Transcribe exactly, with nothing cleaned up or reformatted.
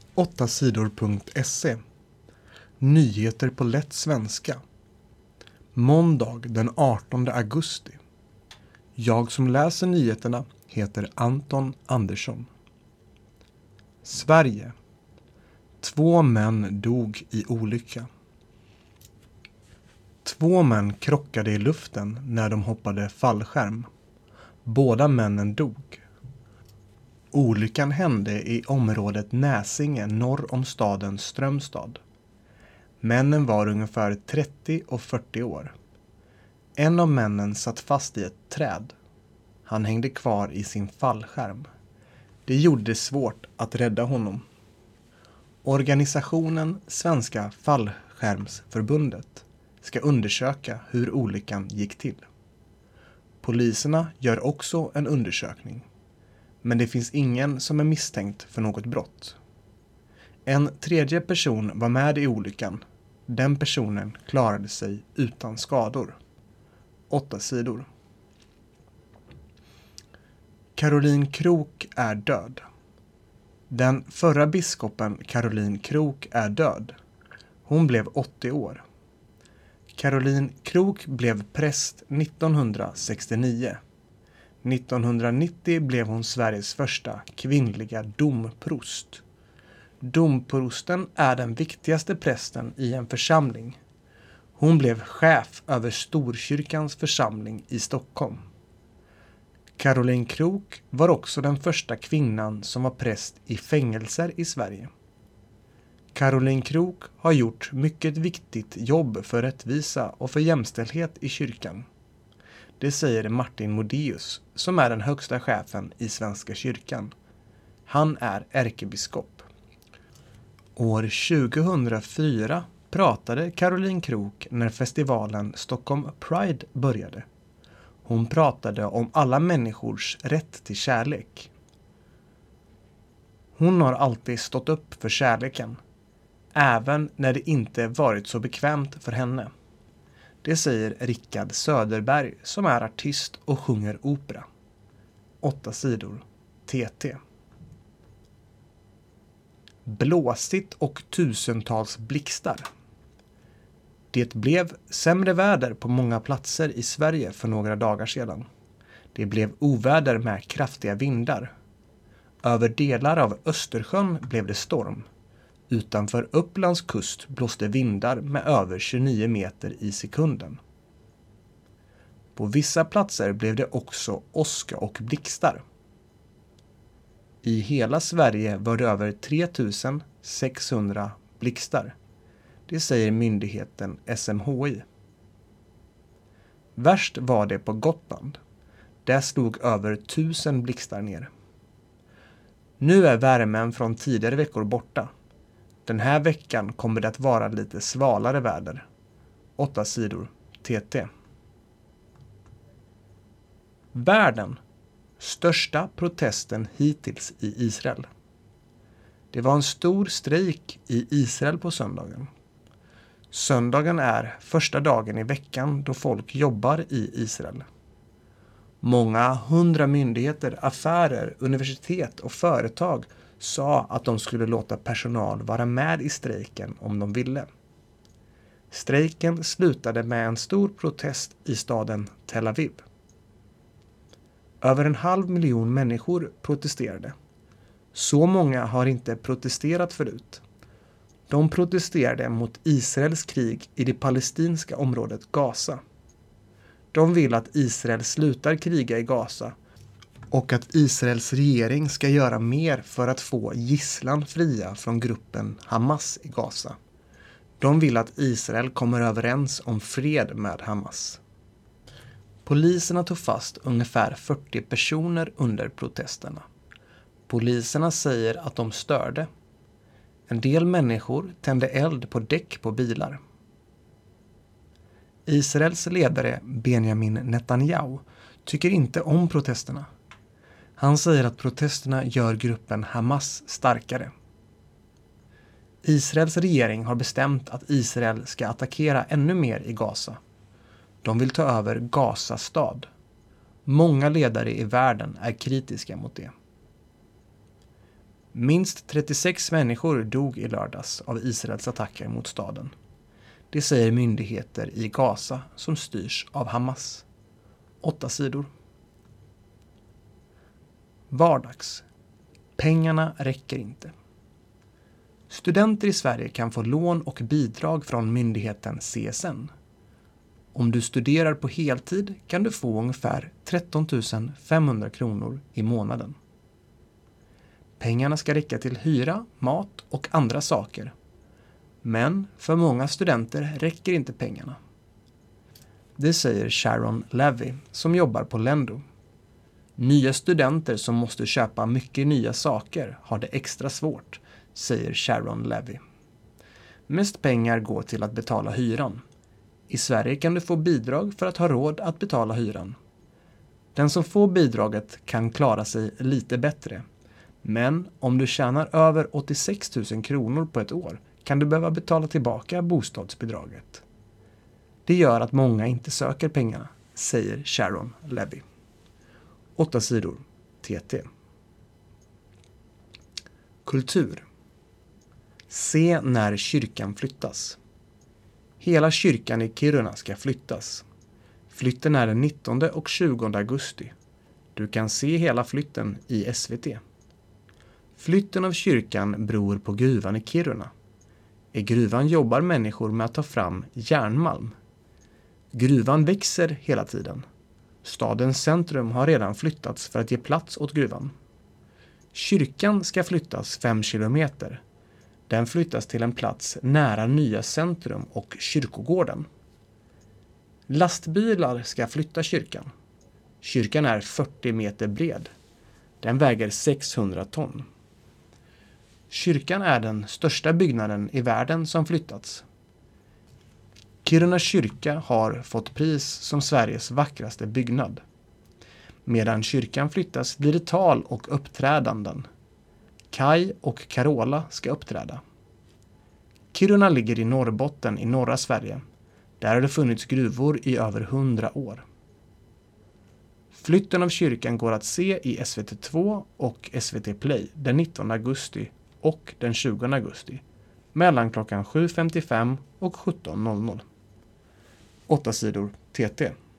åtta sidor punkt se. Nyheter på lätt svenska. Måndag den artonde augusti. Jag som läser nyheterna heter Anton Andersson. Sverige. Två män dog i olycka. Två män krockade i luften när de hoppade fallskärm. Båda männen dog. Olyckan hände i området Näsinge norr om staden Strömstad. Männen var ungefär trettio och fyrtio år. En av männen satt fast i ett träd. Han hängde kvar i sin fallskärm. Det gjorde det svårt att rädda honom. Organisationen Svenska fallskärmsförbundet ska undersöka hur olyckan gick till. Poliserna gör också en undersökning. Men det finns ingen som är misstänkt för något brott. En tredje person var med i olyckan. Den personen klarade sig utan skador. Åtta sidor. Caroline Krook är död. Den förra biskopen Caroline Krook är död. Hon blev åttio år. Caroline Krook blev präst nittonhundrasextionio. nittonhundranittio blev hon Sveriges första kvinnliga domprost. Domprosten är den viktigaste prästen i en församling. Hon blev chef över Storkyrkans församling i Stockholm. Caroline Krook var också den första kvinnan som var präst i fängelser i Sverige. Caroline Krook har gjort mycket viktigt jobb för rättvisa och för jämställdhet i kyrkan. Det säger Martin Modéus, som är den högsta chefen i Svenska kyrkan. Han är ärkebiskop. År tjugohundrafyra pratade Caroline Krook när festivalen Stockholm Pride började. Hon pratade om alla människors rätt till kärlek. Hon har alltid stått upp för kärleken, även när det inte varit så bekvämt för henne. Det säger Rickard Söderberg som är artist och sjunger opera. Åtta sidor. T T. Blåsigt och tusentals blixtar. Det blev sämre väder på många platser i Sverige för några dagar sedan. Det blev oväder med kraftiga vindar. Över delar av Östersjön blev det storm. Utanför Upplands kust blåste vindar med över tjugonio meter i sekunden. På vissa platser blev det också åska och blixtar. I hela Sverige var det över tre tusen sexhundra blixtar. Det säger myndigheten S M H I. Värst var det på Gotland. Där slog över tusen blixtar ner. Nu är värmen från tidigare veckor borta. Den här veckan kommer det att vara lite svalare väder. Åtta sidor. T T. Världen. Största protesten hittills i Israel. Det var en stor strejk i Israel på söndagen. Söndagen är första dagen i veckan då folk jobbar i Israel. Många hundra myndigheter, affärer, universitet och företag sa att de skulle låta personal vara med i strejken om de ville. Strejken slutade med en stor protest i staden Tel Aviv. Över en halv miljon människor protesterade. Så många har inte protesterat förut. De protesterade mot Israels krig i det palestinska området Gaza. De vill att Israel slutar kriga i Gaza och att Israels regering ska göra mer för att få gisslan fria från gruppen Hamas i Gaza. De vill att Israel kommer överens om fred med Hamas. Poliserna tog fast ungefär fyrtio personer under protesterna. Poliserna säger att de störde. En del människor tände eld på däck på bilar. Israels ledare Benjamin Netanyahu tycker inte om protesterna. Han säger att protesterna gör gruppen Hamas starkare. Israels regering har bestämt att Israel ska attackera ännu mer i Gaza. De vill ta över Gaza stad. Många ledare i världen är kritiska mot det. Minst trettiosex människor dog i lördags av Israels attacker mot staden. Det säger myndigheter i Gaza som styrs av Hamas. Åtta sidor. Vardags. Pengarna räcker inte. Studenter i Sverige kan få lån och bidrag från myndigheten C S N. Om du studerar på heltid kan du få ungefär tretton tusen femhundra kronor i månaden. Pengarna ska räcka till hyra, mat och andra saker. Men för många studenter räcker inte pengarna. Det säger Sharon Levy som jobbar på Lendo. Nya studenter som måste köpa mycket nya saker har det extra svårt, säger Sharon Levy. Mest pengar går till att betala hyran. I Sverige kan du få bidrag för att ha råd att betala hyran. Den som får bidraget kan klara sig lite bättre. Men om du tjänar över åttiosex tusen kronor på ett år kan du behöva betala tillbaka bostadsbidraget. Det gör att många inte söker pengarna, säger Sharon Levy. Åtta sidor. T T. Kultur. Se när kyrkan flyttas. Hela kyrkan i Kiruna ska flyttas. Flytten är den nittonde och tjugonde augusti. Du kan se hela flytten i S V T. Flytten av kyrkan beror på gruvan i Kiruna. I gruvan jobbar människor med att ta fram järnmalm. Gruvan växer hela tiden. Stadens centrum har redan flyttats för att ge plats åt gruvan. Kyrkan ska flyttas fem kilometer. Den flyttas till en plats nära nya centrum och kyrkogården. Lastbilar ska flytta kyrkan. Kyrkan är fyrtio meter bred. Den väger sexhundra ton. Kyrkan är den största byggnaden i världen som flyttats. Kiruna kyrka har fått pris som Sveriges vackraste byggnad. Medan kyrkan flyttas blir det tal och uppträdanden. Kai och Carola ska uppträda. Kiruna ligger i Norrbotten i norra Sverige. Där har det funnits gruvor i över hundra år. Flytten av kyrkan går att se i S V T två och S V T Play den nittonde augusti och den tjugonde augusti mellan klockan sju femtiofem och sjutton noll noll. Åtta sidor T T.